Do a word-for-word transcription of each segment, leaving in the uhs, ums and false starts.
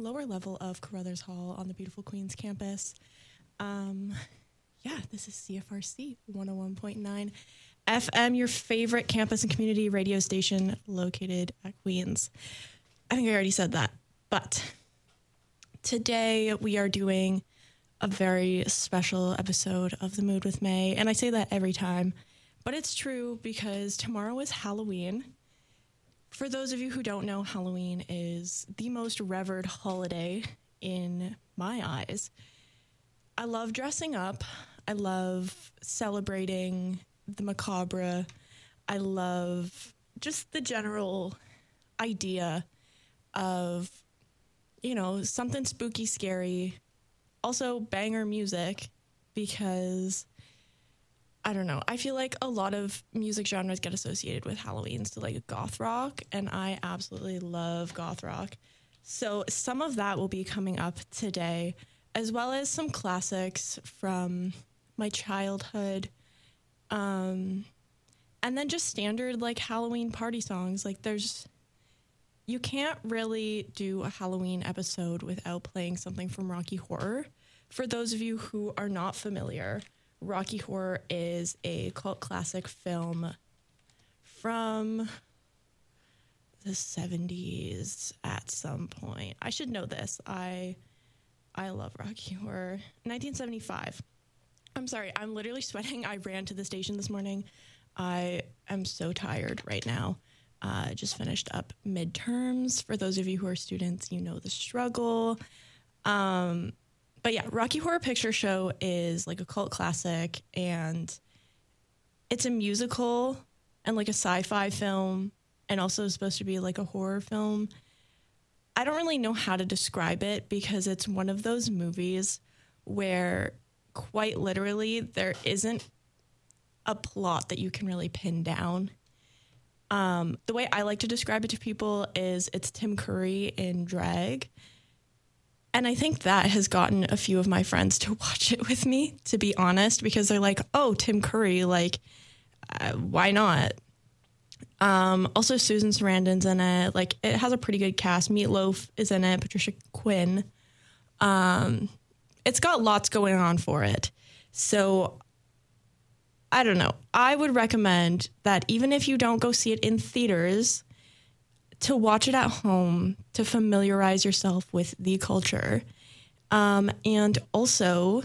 lower level of Carruthers Hall on the beautiful Queens campus. Um, yeah, this is C F R C one oh one point nine F M, your favorite campus and community radio station located at Queens. I think I already said that, but today we are doing a very special episode of The Mood with May, and I say that every time, but it's true because tomorrow is Halloween. For those of you who don't know, Halloween is the most revered holiday in my eyes. I love dressing up. I love celebrating the macabre. I love just the general idea of, you know, something spooky, scary. Also banger music, because I don't know. I feel like a lot of music genres get associated with Halloween, so like goth rock, and I absolutely love goth rock. So some of that will be coming up today, as well as some classics from my childhood, um, and then just standard like Halloween party songs. Like there's, you can't really do a Halloween episode without playing something from Rocky Horror. For those of you who are not familiar, Rocky Horror is a cult classic film from the seventies at some point. I should know this. I I love Rocky Horror. nineteen seventy-five. I'm sorry, I'm literally sweating. I ran to the station this morning. I am so tired right now. I uh, just finished up midterms. For those of you who are students, you know the struggle. Um... But yeah, Rocky Horror Picture Show is like a cult classic, and it's a musical and like a sci-fi film, and also supposed to be like a horror film. I don't really know how to describe it, because it's one of those movies where quite literally there isn't a plot that you can really pin down. Um, the way I like to describe it to people is it's Tim Curry in drag. And I think that has gotten a few of my friends to watch it with me, to be honest, because they're like, oh, Tim Curry, like, uh, why not? Um, also, Susan Sarandon's in it. Like, it has a pretty good cast. Meatloaf is in it, Patricia Quinn. Um, it's got lots going on for it. So, I don't know. I would recommend that even if you don't go see it in theaters, to watch it at home, to familiarize yourself with the culture. Um, and also,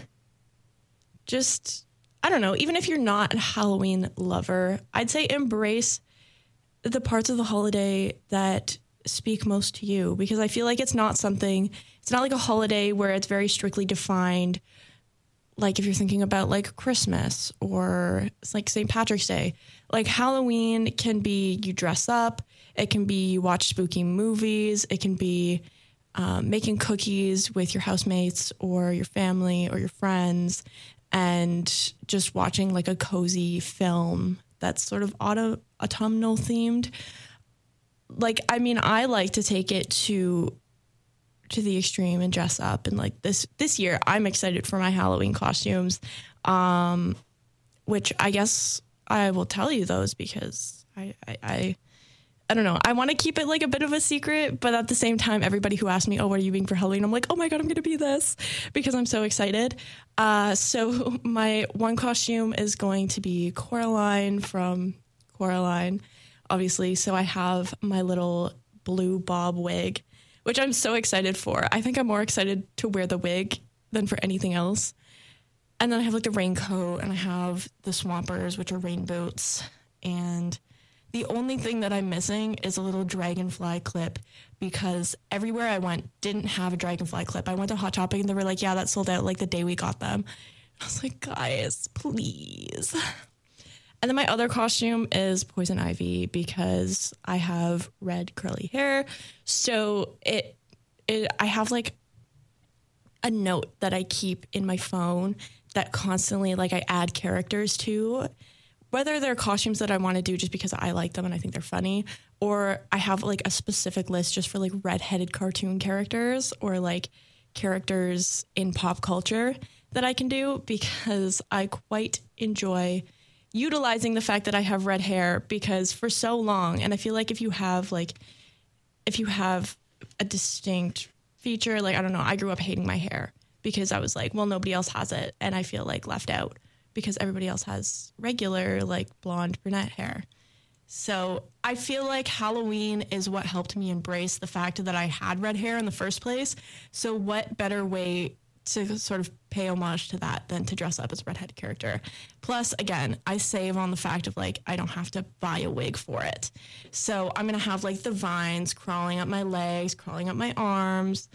just, I don't know, even if you're not a Halloween lover, I'd say embrace the parts of the holiday that speak most to you, because I feel like it's not something, it's not like a holiday where it's very strictly defined. Like if you're thinking about like Christmas or it's like Saint Patrick's Day, like Halloween can be you dress up. It can be you watch spooky movies. It can be um, making cookies with your housemates or your family or your friends, and just watching like a cozy film that's sort of auto- autumnal themed. Like, I mean, I like to take it to to the extreme and dress up. And like this this year, I'm excited for my Halloween costumes, um, which I guess I will tell you those because I I. I I don't know. I want to keep it like a bit of a secret, but at the same time, everybody who asks me, oh, what are you being for Halloween? I'm like, oh my God, I'm going to be this, because I'm so excited. Uh, so my one costume is going to be Coraline from Coraline, obviously. So I have my little blue bob wig, which I'm so excited for. I think I'm more excited to wear the wig than for anything else. And then I have like the raincoat, and I have the Swampers, which are rain boots. And the only thing that I'm missing is a little dragonfly clip, because everywhere I went didn't have a dragonfly clip. I went to Hot Topic and they were like, yeah, that sold out like the day we got them. I was like, guys, please. And then my other costume is Poison Ivy, because I have red curly hair. So it, it I have like a note that I keep in my phone that constantly like I add characters to, whether they're costumes that I want to do just because I like them and I think they're funny, or I have like a specific list just for like redheaded cartoon characters or like characters in pop culture that I can do, because I quite enjoy utilizing the fact that I have red hair, because for so long, and I feel like if you have like, if you have a distinct feature. Like, I don't know, I grew up hating my hair because I was like, well, nobody else has it. And I feel like left out because everybody else has regular, like, blonde brunette hair. So I feel like Halloween is what helped me embrace the fact that I had red hair in the first place. So what better way to sort of pay homage to that than to dress up as a redhead character? Plus, again, I save on the fact of, like, I don't have to buy a wig for it. So I'm going to have, like, the vines crawling up my legs, crawling up my arms.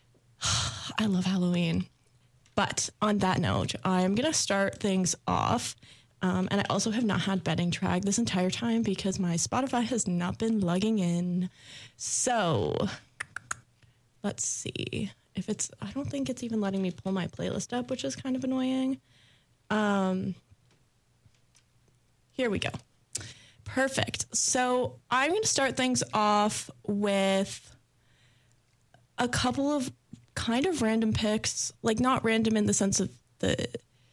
I love Halloween. But on that note, I'm going to start things off. Um, and I also have not had betting track this entire time because my Spotify has not been lugging in. So let's see if it's, I don't think it's even letting me pull my playlist up, which is kind of annoying. Um, here we go. Perfect. So I'm going to start things off with a couple of kind of random picks, like not random in the sense of the,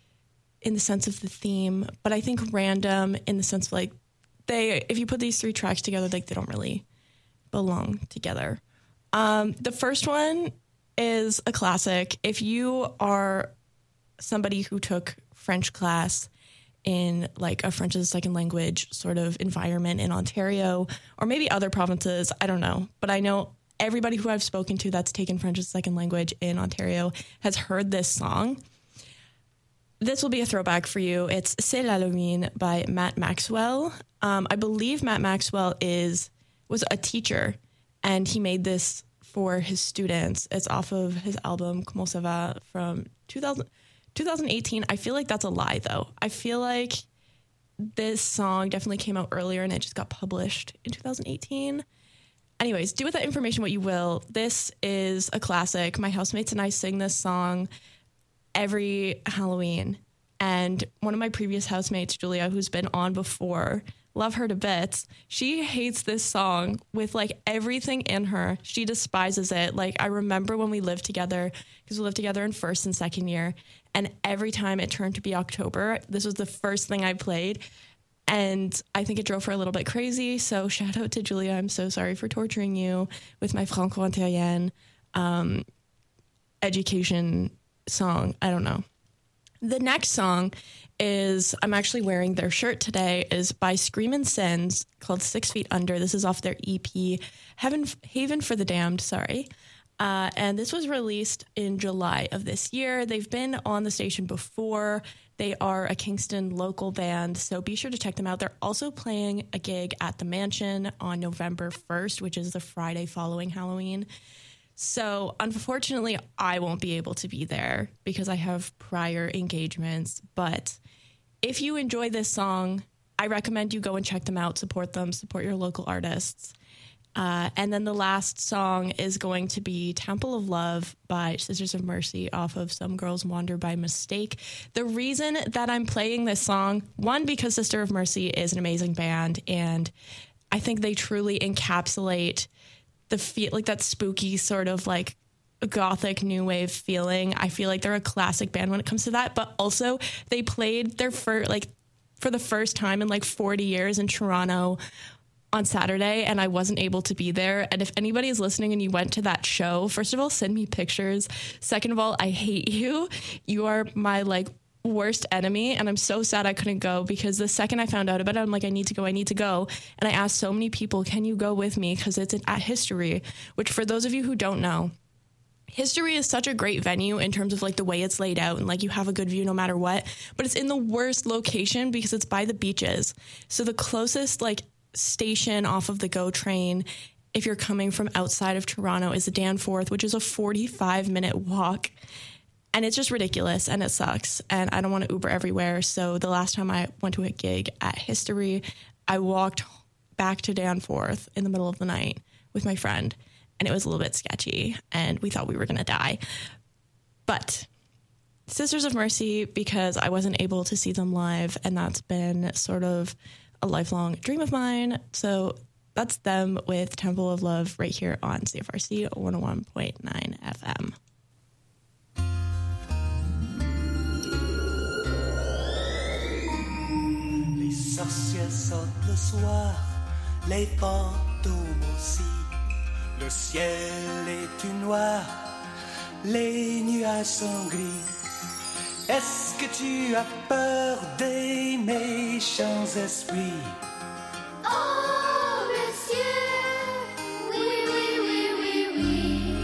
in the sense of the theme, but I think random in the sense of, like, they, if you put these three tracks together, like, they don't really belong together. Um, the first one is a classic. If you are somebody who took French class in, like, a French as a second language sort of environment in Ontario, or maybe other provinces, I don't know, but I know everybody who I've spoken to that's taken French as a second language in Ontario has heard this song. This will be a throwback for you. It's C'est Halloween by Matt Maxwell. Um, I believe Matt Maxwell is was a teacher, and he made this for his students. It's off of his album Comment ça va from two thousand, twenty eighteen. I feel like that's a lie, though. I feel like this song definitely came out earlier, and it just got published in two thousand eighteen. Anyways, do with that information what you will. This is a classic. My housemates and I sing this song every Halloween. And one of my previous housemates, Julia, who's been on before, love her to bits, she hates this song with, like, everything in her. She despises it. Like, I remember when we lived together, because we lived together in first and second year, and every time it turned to be October, this was the first thing I played. And I think it drove her a little bit crazy. So shout out to Julia. I'm so sorry for torturing you with my Franco-Ontarienne um, education song. I don't know. The next song is, I'm actually wearing their shirt today, is by Screamin' Sins, called Six Feet Under. This is off their E P, Heaven, Haven for the Damned, sorry. Uh, and this was released in July of this year. They've been on the station before. They are a Kingston local band, so be sure to check them out. They're also playing a gig at the Mansion on November first, which is the Friday following Halloween. So unfortunately, I won't be able to be there because I have prior engagements. But if you enjoy this song, I recommend you go and check them out, support them, support your local artists. Uh, and then the last song is going to be Temple of Love by Sisters of Mercy off of Some Girls Wander by Mistake. The reason that I'm playing this song, one, because Sister of Mercy is an amazing band, and I think they truly encapsulate the feel, like that spooky sort of like gothic new wave feeling. I feel like they're a classic band when it comes to that, but also they played their first, like for the first time in like forty years in Toronto on Saturday, and I wasn't able to be there. And if anybody is listening and you went to that show, first of all, send me pictures. Second of all, I hate you. You are my like worst enemy, and I'm so sad I couldn't go, because the second I found out about it, I'm like, I need to go, I need to go. And I asked so many people, can you go with me? Because it's at History, which for those of you who don't know, History is such a great venue in terms of like the way it's laid out, and like you have a good view no matter what, but it's in the worst location because it's by the beaches. So the closest like station off of the GO train, if you're coming from outside of Toronto, is the Danforth, which is a forty-five minute walk. And it's just ridiculous, and it sucks, and I don't want to Uber everywhere. So the last time I went to a gig at History, I walked back to Danforth in the middle of the night with my friend, and it was a little bit sketchy, and we thought we were going to die. But Sisters of Mercy, because I wasn't able to see them live, and that's been sort of a lifelong dream of mine. So that's them with Temple of Love right here on C F R C one oh one point nine F M. Les sorcières sortent le soir, les fantômes aussi. Le ciel est tout noir, les nuages sont gris. Est-ce que tu as peur des méchants esprits? Oh, monsieur, oui, oui, oui, oui, oui.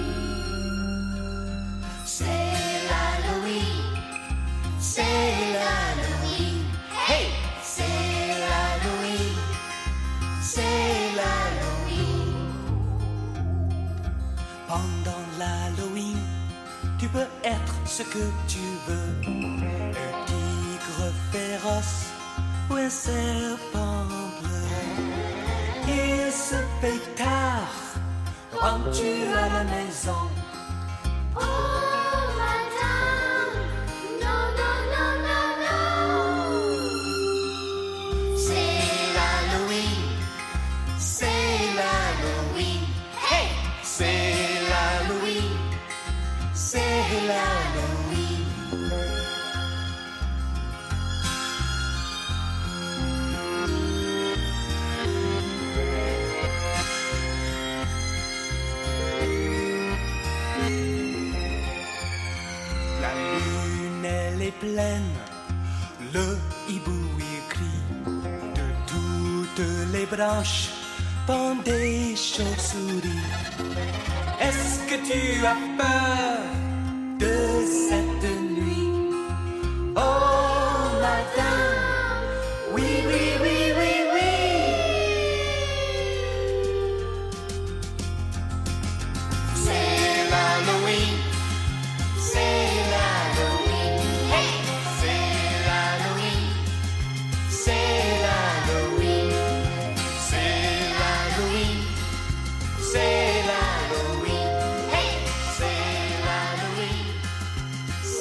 C'est l'Halloween, c'est l'Halloween. Hey, c'est l'Halloween, c'est l'Halloween. Pendant l'Halloween, tu peux être ce que tu veux. Un tigre féroce ou un serpent bleu. Il se fait tard, rentres-tu à la maison? Oh, madame, non, non, non, non, non. C'est l'Halloween, c'est l'Halloween. Hey, C'est l'Halloween, c'est l'Halloween. la lune elle est pleine, le hibou il crie. De toutes les branches pendent des chauves-souris. Est-ce que tu as peur de cette nuit? Oh madame, oui, oui, oui, oui, oui. C'est l'Halloween, c'est l'Halloween. Hey, c'est l'Halloween, c'est l'Halloween. C'est l'Halloween, c'est l'Halloween, Hey, c'est l'Halloween,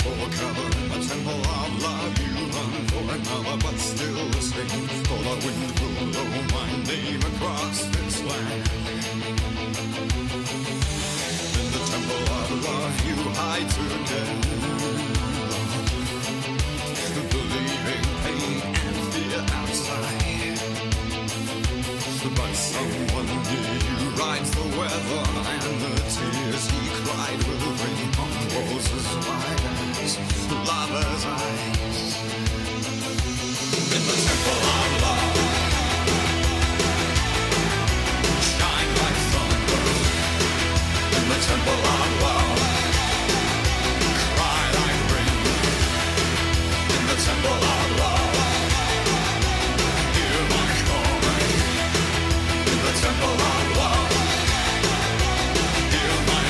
for cover in the temple of love. You run for another, but still the same. For the wind will blow my name across this land. In the temple of love, you hide together, believing pain and fear outside. But someone near you rides the weather, and the tears he cried will bring on roses wide as lover's eyes. In the temple of love, shine like thunder. In the temple of love, cry like rain. In the temple of love, hear my calling. In the temple of love, hear my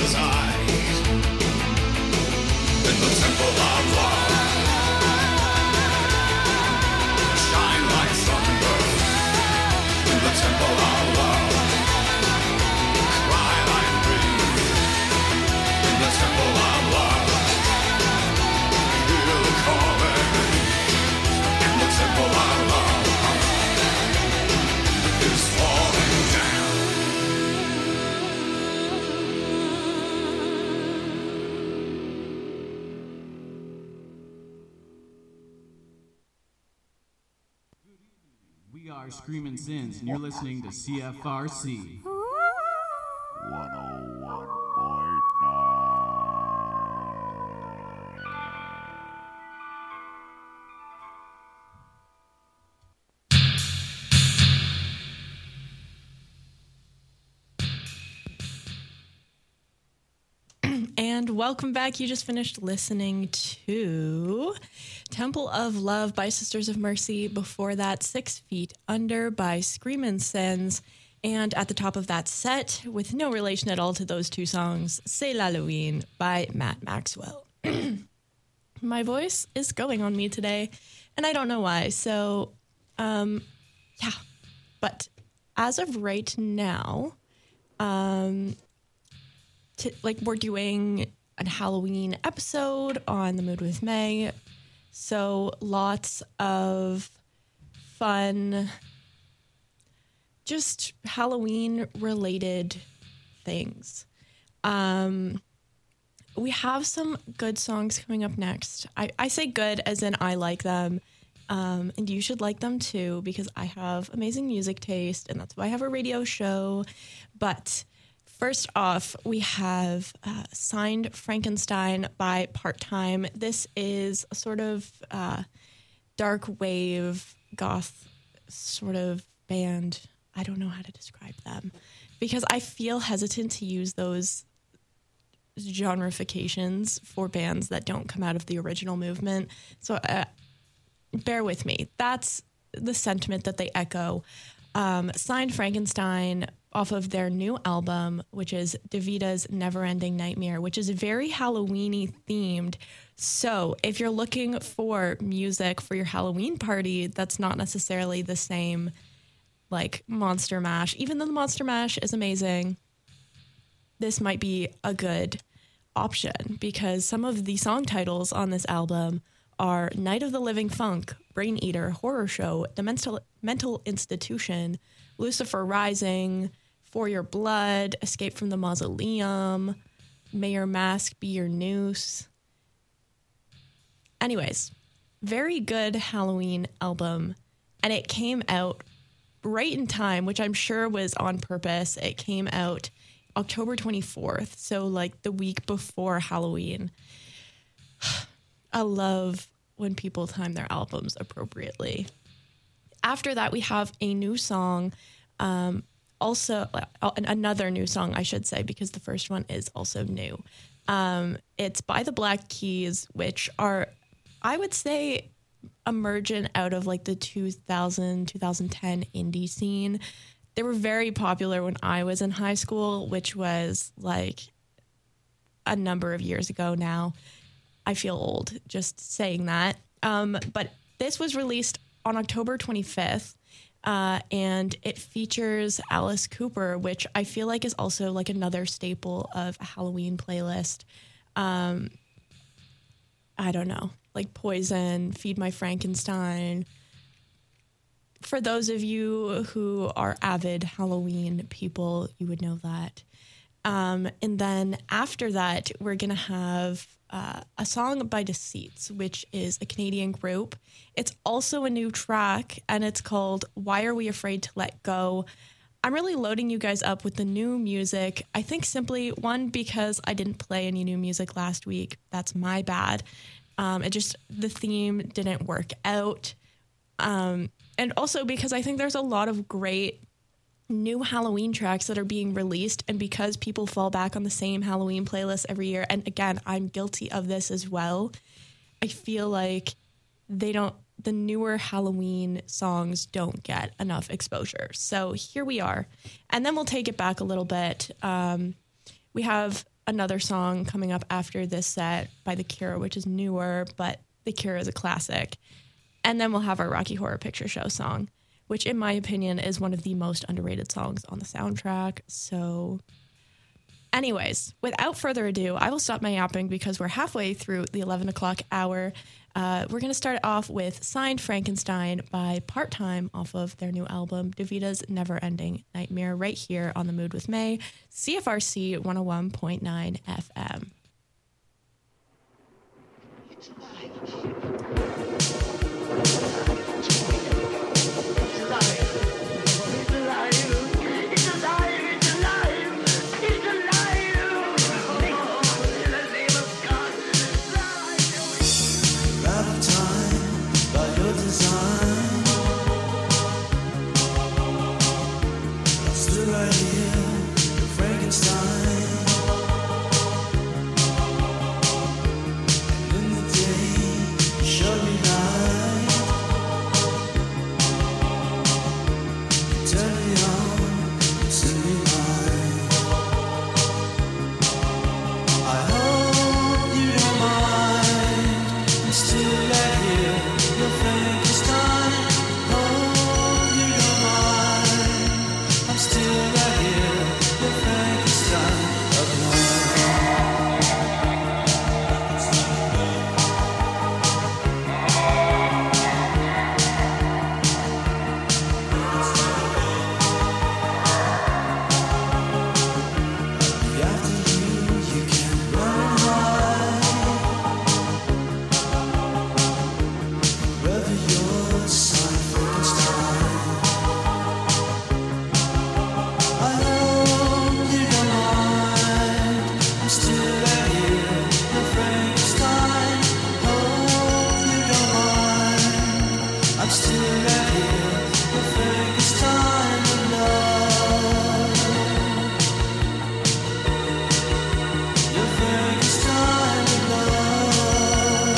his eyes. In the temple of love, shine like thunder. In the temple of love, cry like rain. In the temple of love, hear the calling. In the temple of love is falling down. We are Screamin' Sins, and you're listening to C F R C. one oh one point nine. And welcome back. You just finished listening to Temple of Love by Sisters of Mercy. Before that, Six Feet Under by Screamin' Sins. And at the top of that set, with no relation at all to those two songs, C'est l'Halloween by Matt Maxwell. My voice is going on me today, and I don't know why. So, um, yeah. But as of right now, um, to, like we're doing a Halloween episode on The Mood with May. So lots of fun, just Halloween related things. Um, we have some good songs coming up next. I, I say good as in I like them. Um, and you should like them too, because I have amazing music taste and that's why I have a radio show. But first off, we have uh, Signed Frankenstein by Part Time. This is a sort of uh, dark wave goth sort of band. I don't know how to describe them because I feel hesitant to use those genreifications for bands that don't come out of the original movement. So uh, bear with me. That's the sentiment that they echo. Um, Signed Frankenstein off of their new album, which is Davita's Neverending Nightmare, which is very Halloween-y themed. So if you're looking for music for your Halloween party, that's not necessarily the same like Monster Mash. Even though the Monster Mash is amazing, this might be a good option because some of the song titles on this album are Night of the Living Funk, Brain Eater, Horror Show, The Mental, Mental Institution, Lucifer Rising, For Your Blood, Escape from the Mausoleum, May Your Mask Be Your Noose. Anyways, very good Halloween album. And it came out right in time, which I'm sure was on purpose. It came out October twenty-fourth, so like the week before Halloween. I love when people time their albums appropriately. After that, we have a new song, um, also uh, another new song, I should say, because the first one is also new. Um, it's by the Black Keys, which are, I would say, emergent out of like the two thousand, twenty ten indie scene. They were very popular when I was in high school, which was like a number of years ago now. I feel old just saying that. Um, but this was released on October twenty-fifth, uh, and it features Alice Cooper, which I feel like is also like another staple of a Halloween playlist. Um, I don't know, like Poison, Feed My Frankenstein. For those of you who are avid Halloween people, you would know that. Um, and then after that, we're going to have uh, a song by Deceits, which is a Canadian group. It's also a new track, and it's called Why Are We Afraid to Let Go? I'm really loading you guys up with the new music. I think simply, one, because I didn't play any new music last week. That's my bad. Um, it just, the theme didn't work out. Um, and also because I think there's a lot of great new Halloween tracks that are being released, and because people fall back on the same Halloween playlist every year, and again, I'm guilty of this as well, I feel like they don't, the newer Halloween songs don't get enough exposure. So here we are. And then we'll take it back a little bit. Um, we have another song coming up after this set by The Cure, which is newer, but The Cure is a classic. And then we'll have our Rocky Horror Picture Show song, which in my opinion is one of the most underrated songs on the soundtrack. So anyways, without further ado, I will stop my yapping because we're halfway through the eleven o'clock hour. Uh, we're going to start off with Signed Frankenstein by Part Time off of their new album, Davita's Never Ending Nightmare, right here on The Mood with May, C F R C one oh one point nine F M. It's alive. It's alive. It's alive. It's alive. It's alive. It's alive. In the name of God. Out of time by your design. I stood right here, Frankenstein. And in the day, you showed me light. You turned me on, you set me right. I hope you don't mind. I'm still right here, your Frankenstein. Hope you don't mind. I'm still right here, your Frankenstein of love. After you, you can't run and hide. Wherever you're, son of Frankenstein. I hope you don't mind. I'm still right here, your Frankenstein. Hope you don't mind. I'm still right here, your Frankenstein of love. Your Frankenstein of love.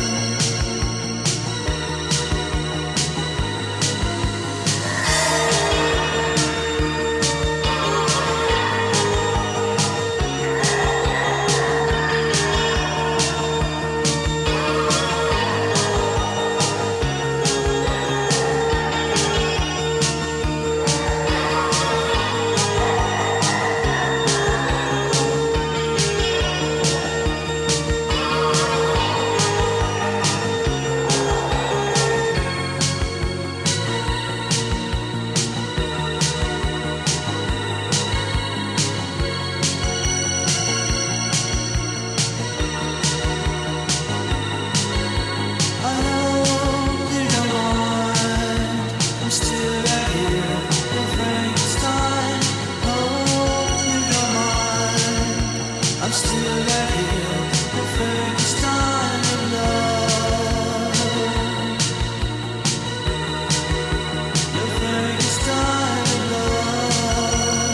I hope you don't mind. I'm still right here, your Frankenstein. Hope you don't mind. I'm still right here, your Frankenstein of love. Your Frankenstein of love.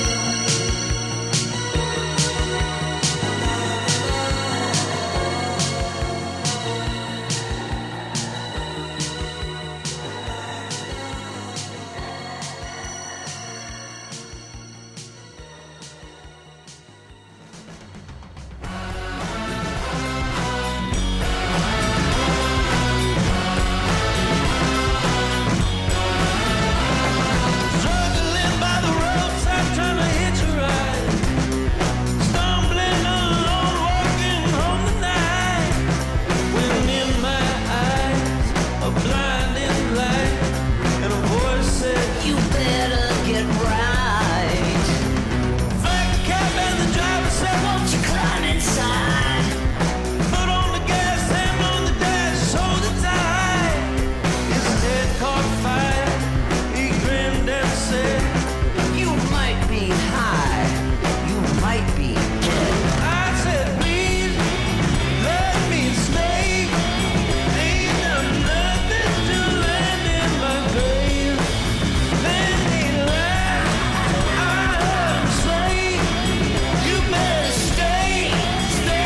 Struggling by the roadside, trying to hitch a ride. Stumbling alone, walking home tonight. When in my eyes a blinding light, and a voice said, You better get right. "Flag the cab," and the driver said, Won't you climb inside? "Foot on the gas, hand on the dash, hold it tight." His head caught fire. He grinned and said, You might be high. You might be dead. I said, "Please let me stay. Ain't done nothing to land in my grave." Then he laughed. I heard him say, "You better stay, stay."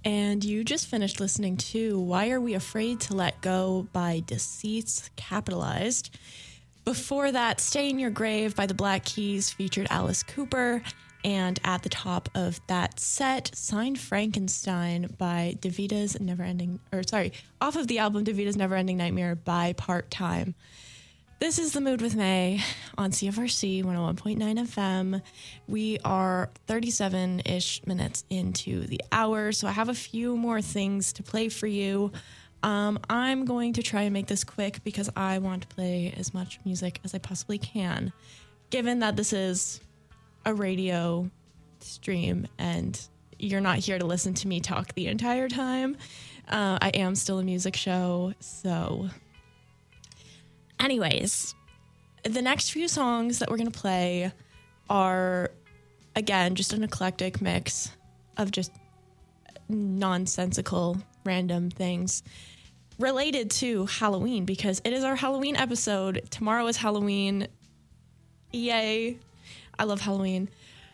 And you just finished listening to Why Are We Afraid to Let Go by Deceits, capitalized. Before that, Stay in Your Grave by the Black Keys featured Alice Cooper. And at the top of that set, Signed Frankenstein by Davita's Neverending, or sorry, off of the album Davita's Neverending Nightmare by Part Time. This is The Mood with May on C F R C one oh one point nine F M. We are thirty-seven-ish minutes into the hour, so I have a few more things to play for you. Um, I'm going to try and make this quick because I want to play as much music as I possibly can, given that this is a radio stream and you're not here to listen to me talk the entire time. Uh, I am still a music show, so... Anyways, the next few songs that we're going to play are, again, just an eclectic mix of just nonsensical, random things related to Halloween, because it is our Halloween episode. Tomorrow is Halloween. Yay. I love Halloween.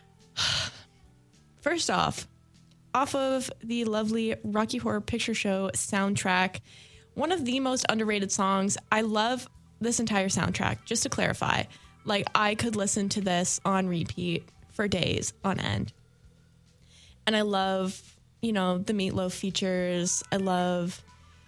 First off, off of the lovely Rocky Horror Picture Show soundtrack, one of the most underrated songs. I love this entire soundtrack, just to clarify. Like, I could listen to this on repeat for days on end. And I love, you know, the Meatloaf features. I love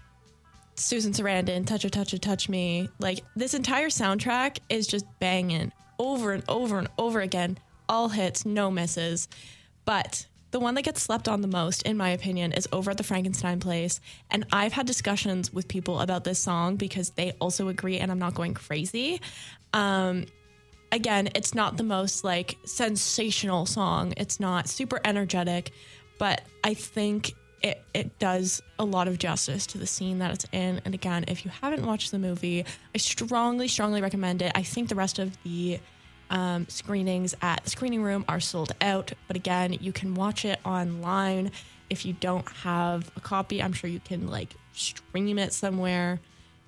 Susan Sarandon, Touch a Touch a Touch Me. Like, this entire soundtrack is just banging over and over and over again. All hits, no misses. But the one that gets slept on the most, in my opinion, is Over at the Frankenstein Place. And I've had discussions with people about this song because they also agree, and I'm not going crazy. Um, again, it's not the most, like, sensational song. It's not super energetic, but I think it, it does a lot of justice to the scene that it's in. And again, if you haven't watched the movie, I strongly, strongly recommend it. I think the rest of the Um, screenings at the Screening Room are sold out, but again, you can watch it online. If you don't have a copy, I'm sure you can like stream it somewhere.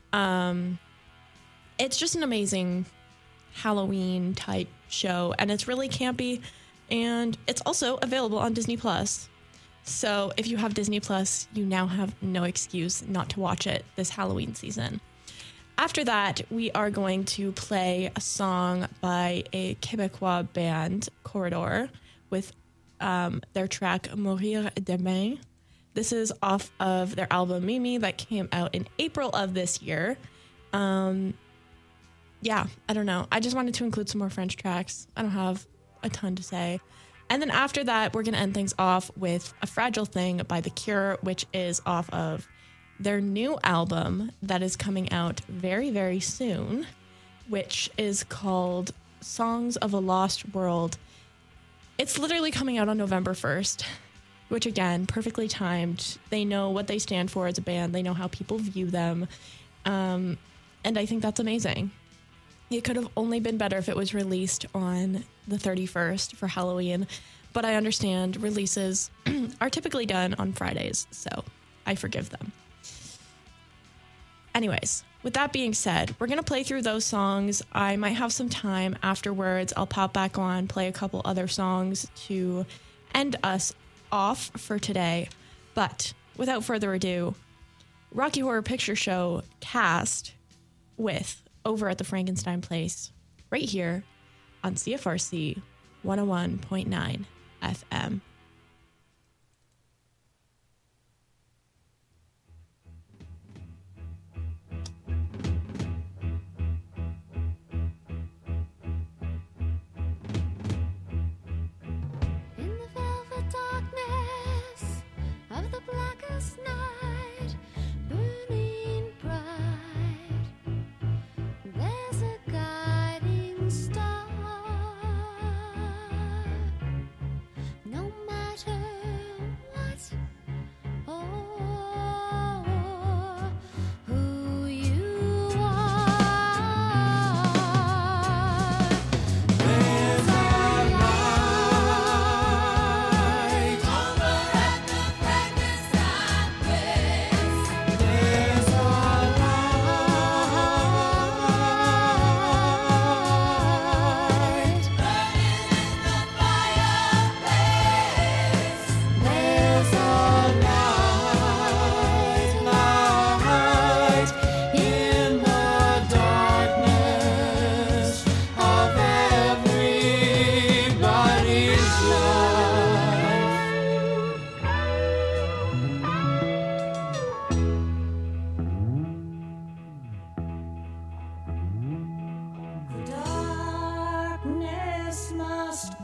Um, it's just an amazing Halloween type show, and it's really campy, and it's also available on Disney Plus. So if you have Disney Plus, you now have no excuse not to watch it this Halloween season. After that, we are going to play a song by a Québécois band, Corridor, with um, their track Mourir Demain. This is off of their album Mimi that came out in April of this year. Um, yeah, I don't know. I just wanted to include some more French tracks. I don't have a ton to say. And then after that, we're going to end things off with A Fragile Thing by The Cure, which is off of their new album that is coming out very, very soon, which is called Songs of a Lost World. It's literally coming out on November first, which again, perfectly timed. They know what they stand for as a band. They know how people view them. Um, and I think that's amazing. It could have only been better if it was released on the thirty-first for Halloween, but I understand releases are typically done on Fridays, so I forgive them. Anyways, with that being said, we're going to play through those songs. I might have some time afterwards. I'll pop back on, play a couple other songs to end us off for today. But without further ado, Rocky Horror Picture Show cast with Over at the Frankenstein Place right here on C F R C one oh one point nine F M. Night, burning bright, there's a guiding star. No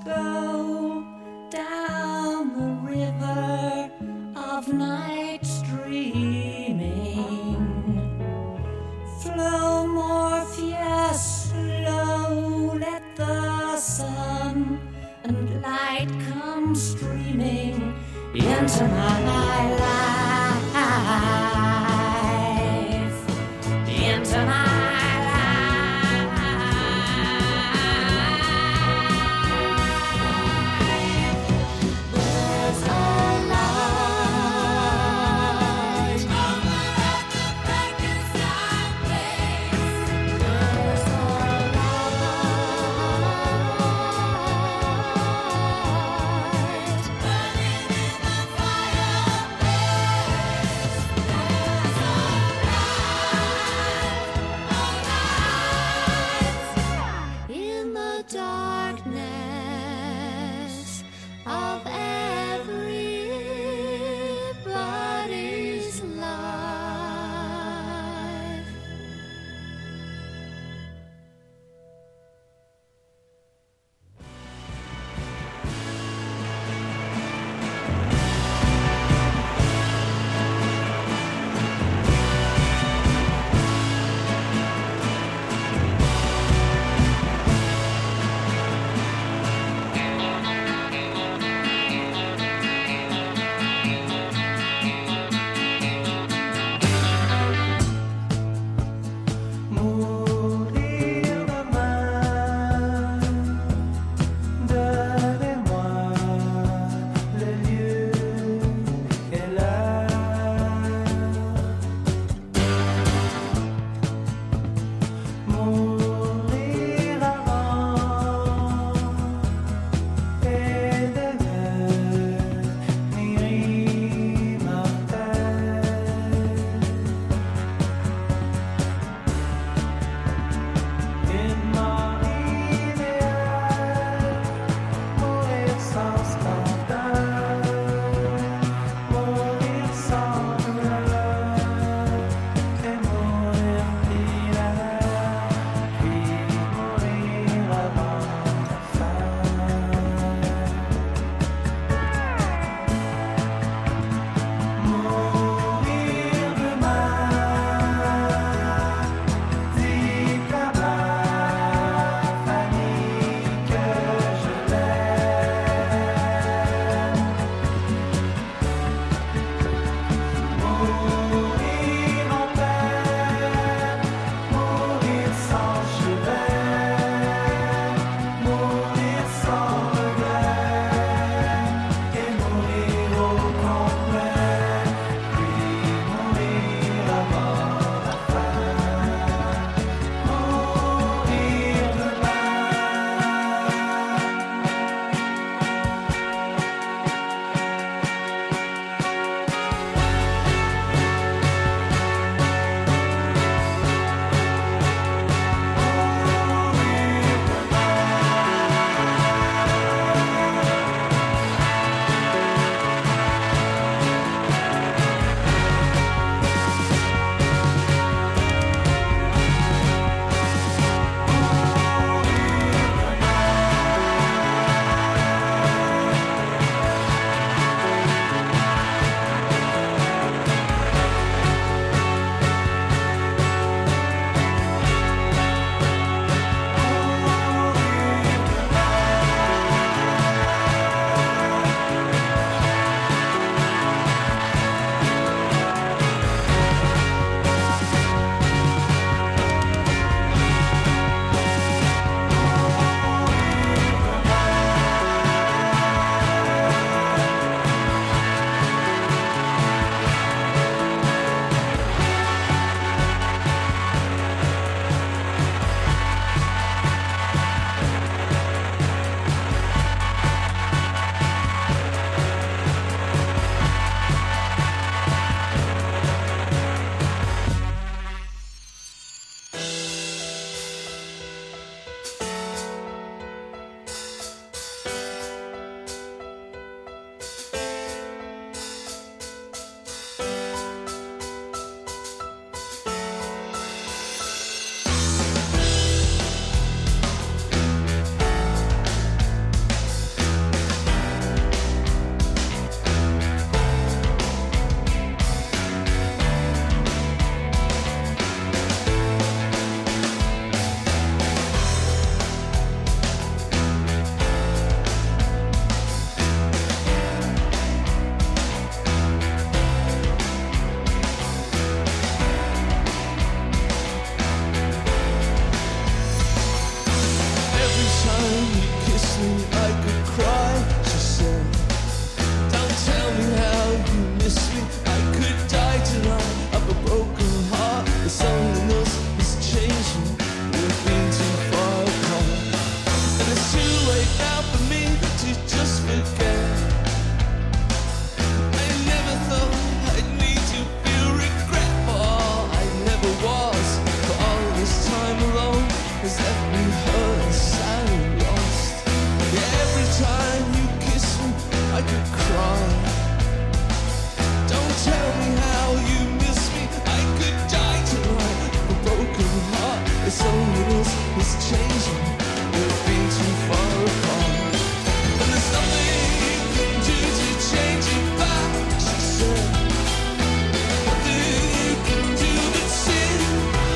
go down the river of night streaming. Flow Morpheus, slow, let the sun and light come streaming into my life, into my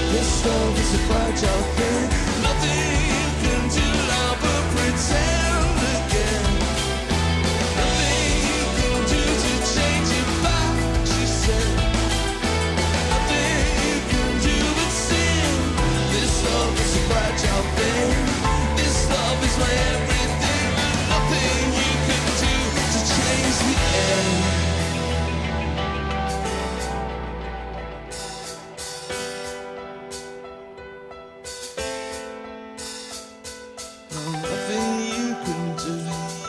This love is a fragile thing. Nothing you can do now but pretend again. Nothing you can do to change it back, she said. Nothing you can do but sin. This love is a fragile thing. This love is my everything. Nothing you can do to change the end. Nothing you can do.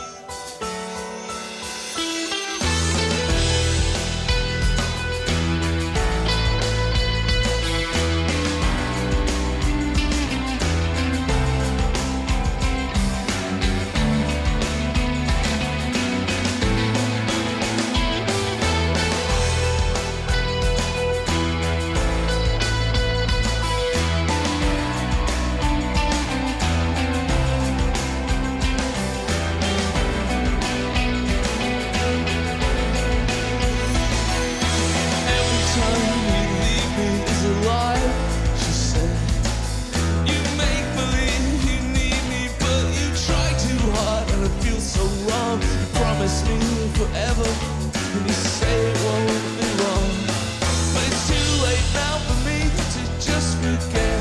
Every time you leave me is a lie, she said. You make believe you need me, but you try too hard and it feels so wrong. You promise me forever, and you say it won't be long. But it's too late now for me to just forget.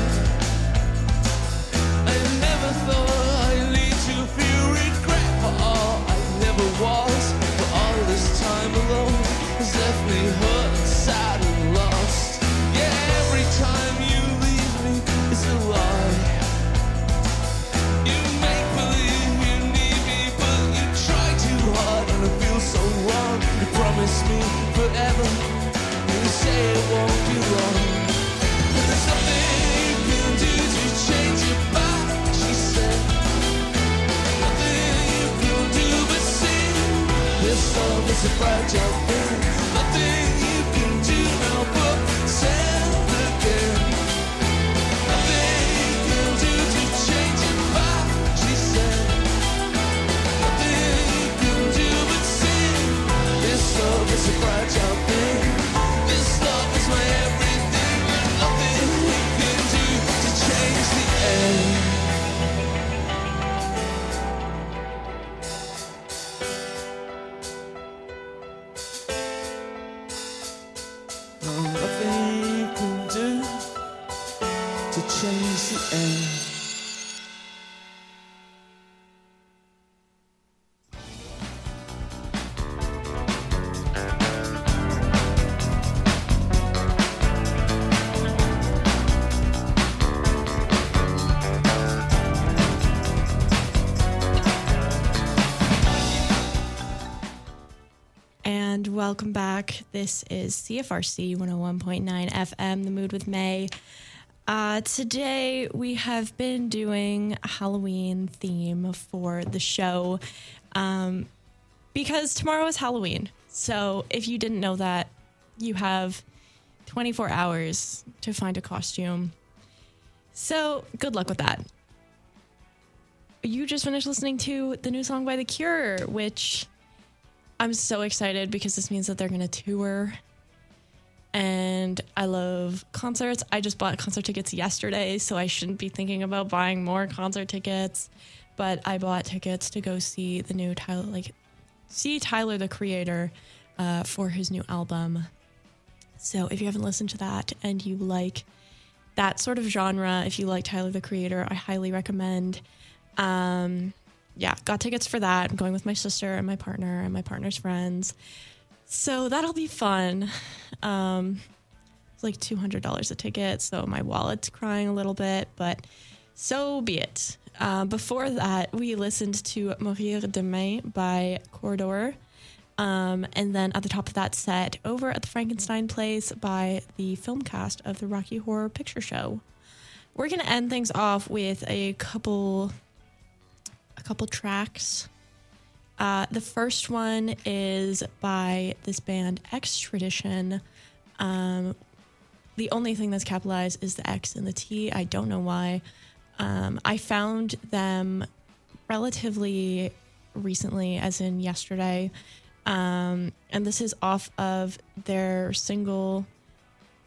I never thought I'd lead to feel regret for all I never was. For all this time alone has left me hurt and sad and lost. Yeah, every time you leave me is a lie. You make believe you need me, but you try too hard and it feels so wrong. You promise me forever, and you say it won't be long. But there's nothing you can do to change it back, she said. Nothing you can do but sing. This love is a fragile thing. Nothing you can do now but send again. Nothing you can do to change it back, she said. Nothing you can do but sing. This love is a fragile thing. This love is my everything. Nothing you can do to change the end. Nothing you can do to change the end. And welcome back. This is C F R C one oh one point nine F M, The Mood with May. Uh, today we have been doing a Halloween theme for the show um, because tomorrow is Halloween. So if you didn't know that, you have twenty-four hours to find a costume. So good luck with that. You just finished listening to the new song by The Cure, which I'm so excited because this means that they're going to tour. And I love concerts. I just bought concert tickets yesterday, so I shouldn't be thinking about buying more concert tickets. But I bought tickets to go see the new Tyler, like see Tyler, the Creator, uh, for his new album. So if you haven't listened to that and you like that sort of genre, if you like Tyler, the Creator, I highly recommend. Um, yeah, got tickets for that. I'm going with my sister and my partner and my partner's friends. So that'll be fun. Um, it's like two hundred dollars a ticket, so my wallet's crying a little bit, but so be it. Uh, before that, we listened to Mourir Demain by Corridor. Um, and then at the top of that set, Over at the Frankenstein Place by the film cast of the Rocky Horror Picture Show. We're going to end things off with a couple... a couple tracks. Uh, the first one is by this band X Tradition. Um, the only thing that's capitalized is the X and the T. I don't know why. Um, I found them relatively recently, as in yesterday. Um, and this is off of their single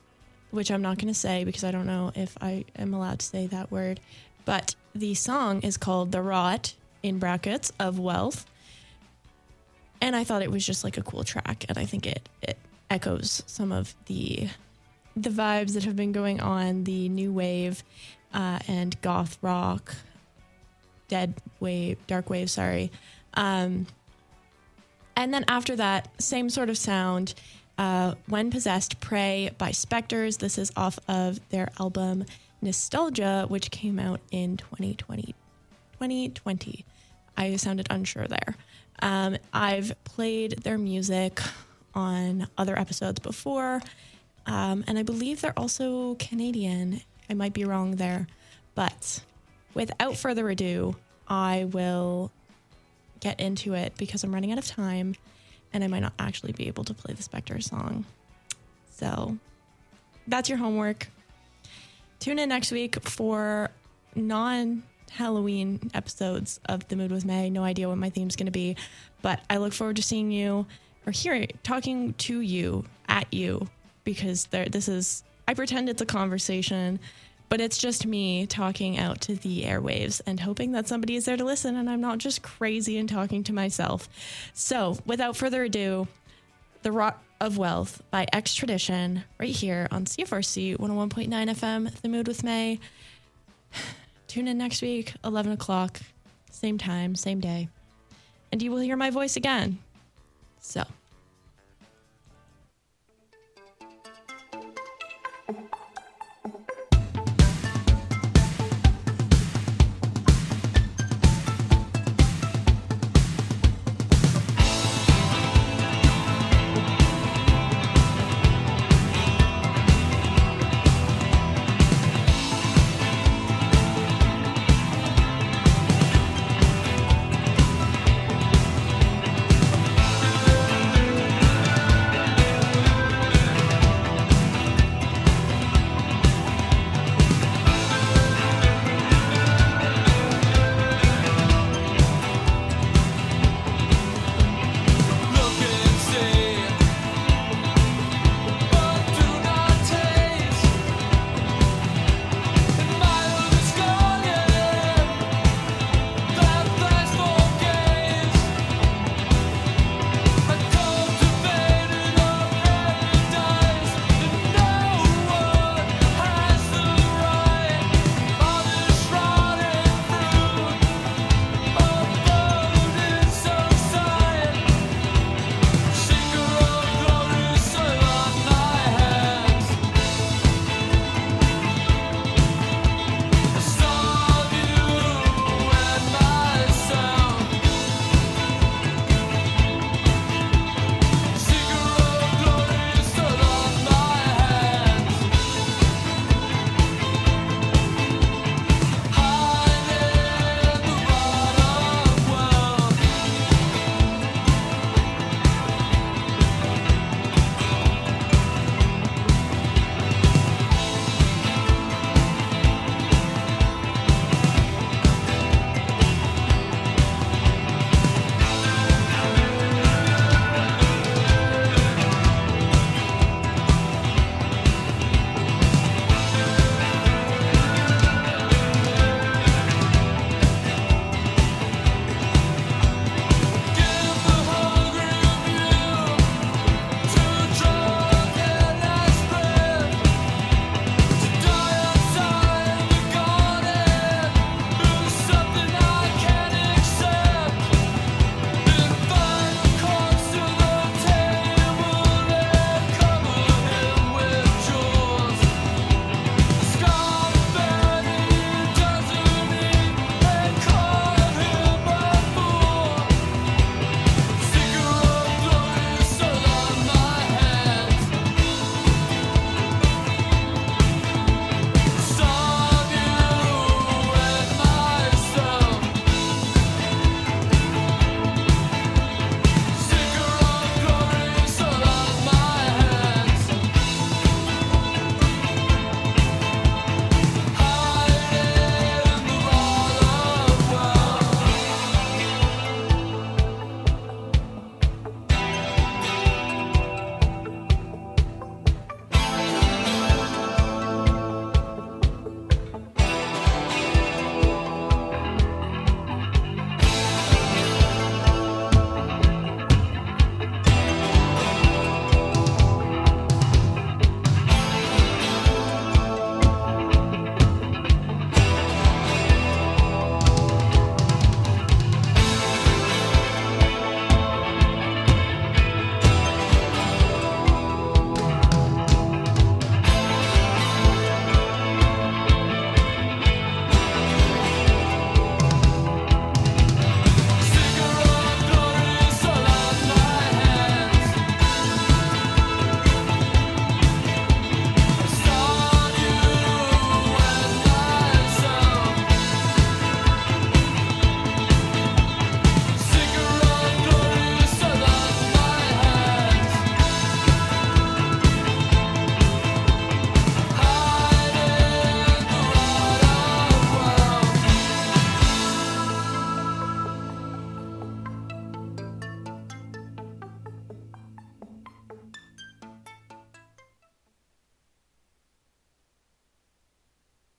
which I'm not going to say because I don't know if I am allowed to say that word. But the song is called The Rot, in brackets, of Wealth. And I thought it was just like a cool track. And I think it, it echoes some of the the vibes that have been going on, the new wave uh, and goth rock, dead wave, dark wave, sorry. Um, and then after that, same sort of sound, uh, When Possessed, Prey by Spectres. This is off of their album Nostalgia, which came out in twenty twenty. twenty twenty. I sounded unsure there. Um, I've played their music on other episodes before, um, and I believe they're also Canadian. I might be wrong there, but without further ado, I will get into it because I'm running out of time, and I might not actually be able to play the Spectre song. So that's your homework. Tune in next week for non-Halloween episodes of The Mood with May. No idea what my theme's going to be, but I look forward to seeing you or hearing, talking to you, at you, because there, this is, I pretend it's a conversation, but it's just me talking out to the airwaves and hoping that somebody is there to listen and I'm not just crazy and talking to myself. So without further ado, The Rot of Wealth by X Tradition right here on C F R C one oh one point nine F M, The Mood with May. Tune in next week, eleven o'clock, same time, same day, and you will hear my voice again. So